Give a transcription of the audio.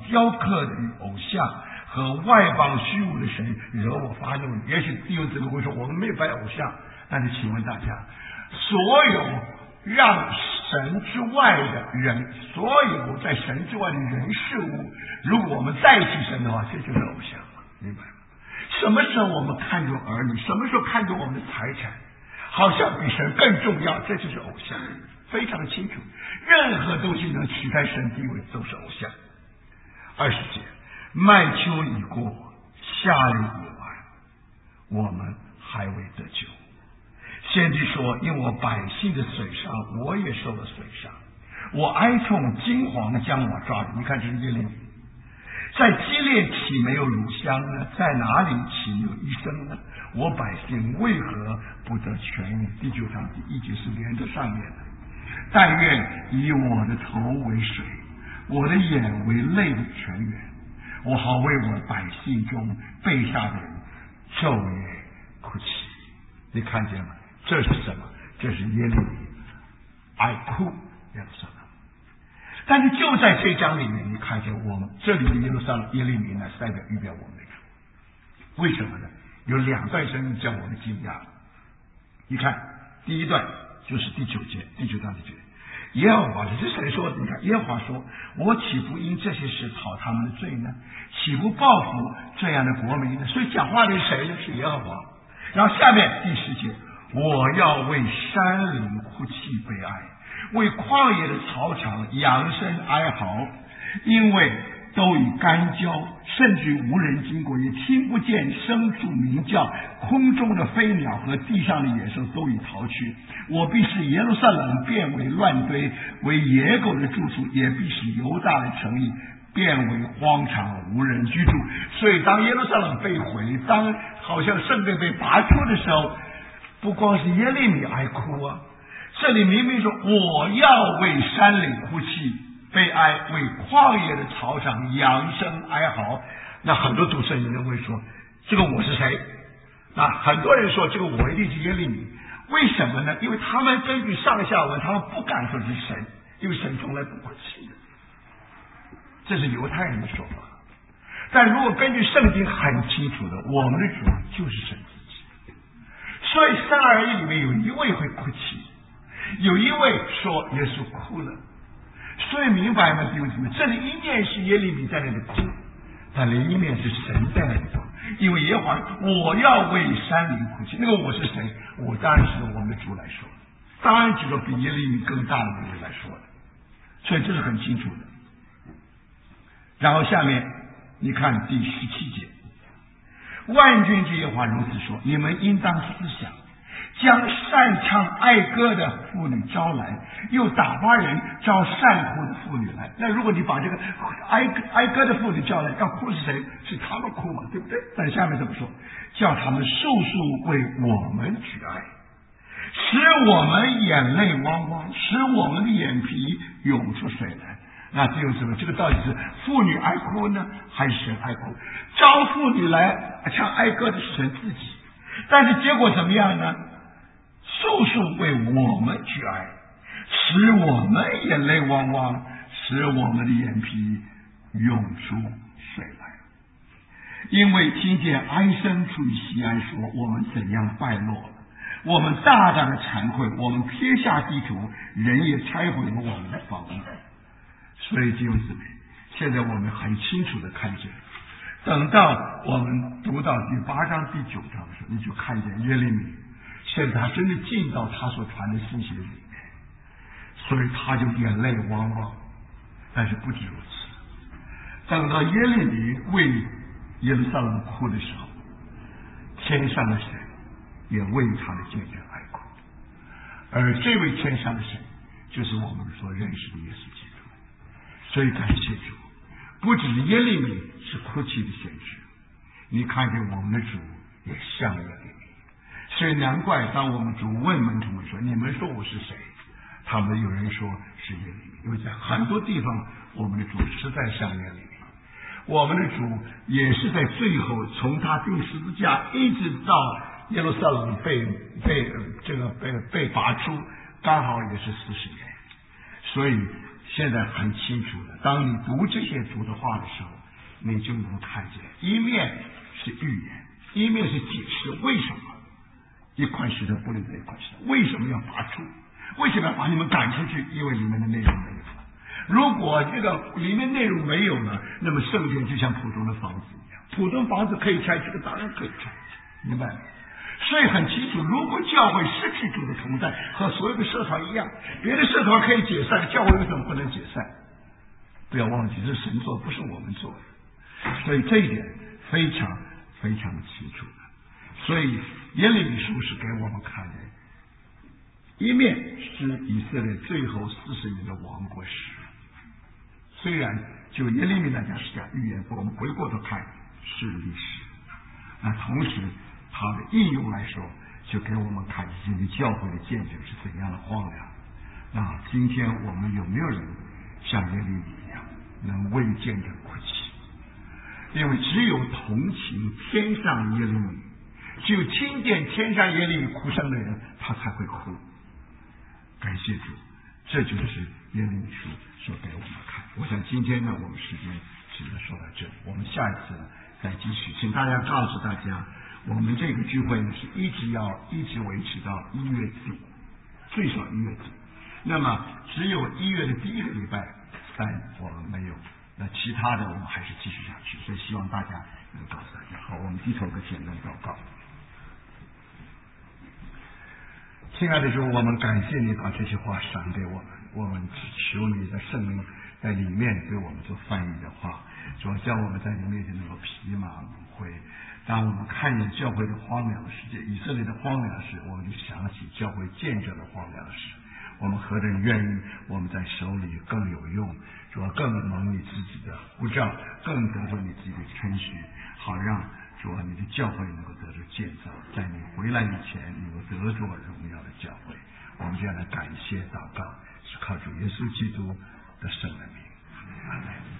雕刻的偶像和外邦虚无的神惹我发怒。也许弟兄姊妹会说我们没有拜偶像，但是请问大家，所有让神之外的人，所有在神之外的人事物，如果我们代替神的话，这就是偶像，明白吗？什么时候我们看重儿女，什么时候看重我们的财产，好像比神更重要，这就是偶像，非常清楚。任何东西能取代神地位都是偶像。20节，麦秋已过，夏令已完，我们还未得救。先知说，因我百姓的损伤，我也受了损伤，我哀痛惊惶将我抓住。你看这是耶利米，在基列岂没有乳香呢？在哪里岂没有医生呢？我百姓为何不得痊愈？第9章第1节是连着上面的。但愿以我的头为水，我的眼为泪的泉源，我好为我百姓中被杀的人昼夜哭泣。你看见吗？这是什么？这是耶利米哀哭耶路撒冷。但是就在这章里面，你看见我们这里的耶路撒冷耶利米呢，是代表预表我们的主。为什么呢？有2段声音叫我们惊讶。你看第一段就是第9节，第9章第9节，耶和华是谁说的？你看耶和华说，我岂不因这些事讨他们的罪呢？岂不报复这样的国民呢？所以讲话的是谁呢？是耶和华。然后下面第10节，我要为山林哭泣悲哀，为旷野的草场扬声哀嚎，因为都已干焦，甚至无人经过，也听不见牲畜鸣叫，空中的飞鸟和地上的野兽都已逃去。我必使耶路撒冷变为乱堆，为野狗的住处，也必使犹大的城邑变为荒场，无人居住。所以当耶路撒冷被毁，当好像圣殿被拔出的时候，不光是耶利米哀哭啊，这里明明说我要为山岭哭泣悲哀，为旷野的草场扬声哀嚎。那很多读圣经人会说，这个我是谁？那很多人说这个我一定是耶利米。为什么呢？因为他们根据上下文，他们不敢说是神，因为神从来不哭泣的，这是犹太人的说法。但如果根据圣经很清楚的，我们的主就是神自己。所以三而一里面有一位会哭泣，有一位说耶稣哭了。所以明白吗？弟兄姊妹，这里一面是耶利米在那里哭，但另一面是神在那里哭。因为耶和华我要为山林哭泣，那个我是谁？我当然是我们的主来说，当然指着比耶利米更大的那位来说的。所以这是很清楚的。然后下面你看第17节，万军之耶和华如此说，你们应当思想，将擅唱爱歌的妇女招来，又打发人招善哭的妇女来。那如果你把这个哀歌的妇女叫来，要哭是谁？是他们哭嘛，对不对？但下面怎么说？叫他们速速为我们举哀，使我们眼泪汪汪，使我们的眼皮涌出水来。那这有什么？这个到底是妇女哀哭呢，还是神哀哭？招妇女来唱哀歌的是神自己，但是结果怎么样呢？速速为我们举哀，使我们眼泪汪汪，使我们的眼皮涌出水来。因为听见哀声出于西安，说我们怎样败落了，我们大大的惭愧，我们撇下地图，人也拆毁了我们的房屋。所以弟兄姊妹，现在我们很清楚的看见，等到我们读到第8章第9章的时候，你就看见耶利米现在他真的进到他所传的信息里面，所以他就眼泪汪汪。但是不止如此，等到耶利米为耶路撒冷哭的时候，天上的神也为他的见证哀哭。而这位天上的神就是我们所认识的耶稣基督。所以感谢主，不只是耶利米是哭泣的先知，你看见我们的主也像耶利米。所以难怪当我们主问门徒们说，你们说我是谁？他们有人说是耶利米。因为在很多地方我们的主实在像耶利米，我们的主也是在最后从他钉十字架一直到耶路撒冷被拔出，刚好也是40年。所以现在很清楚的，当你读这些主的话的时候，你就能看见，一面是预言，一面是解释为什么一块石头不能在一块石头，为什么要拔出，为什么要把你们赶出去，因为里面的内容没有了。如果这个里面内容没有了，那么圣殿就像普通的房子一样，普通房子可以拆，这个当然可以拆，明白吗？所以很清楚，如果教会失去主的同在，和所有的社团一样，别的社团可以解散，教会为什么不能解散？不要忘记，这是神做，不是我们做的。所以这一点非常非常的清楚的。所以耶利米书是给我们看的，一面是以色列最后40年的亡国史，虽然就耶利米来讲是讲预言，我们回过头看是历史。那同时它的应用来说，就给我们看今天教会的见证是怎样的荒凉。那今天我们有没有人像耶利米一样，能为见证哭泣？因为只有同情天上耶利米，只有听见天上耶利米哭声的人，他才会哭。感谢主，这就是耶利米书说给我们看。我想今天呢，我们时间只能说到这里，我们下一次呢再继续。请大家告诉大家，我们这个聚会呢是一直维持到1月底，最少1月底。那么只有1月的第一个礼拜3我们没有，那其他的我们还是继续下去。所以希望大家能告诉大家。好，我们低头个简单祷告。亲爱的主，我们感谢你把这些话赏给我们，我们求你的圣灵在里面对我们做翻译的话，主叫我们在你面前能够披麻蒙灰。当我们看见教会的荒凉的世界，以色列的荒凉时，我们就想起教会见证的荒凉时，我们何等愿意我们在手里更有用，主更蒙你自己的呼召，更得着你自己的称许，好让主你的教会能够得着建造，在你回来以前能够得着荣耀的教会。我们这样的感谢祷告是靠主耶稣基督的圣名。阿门。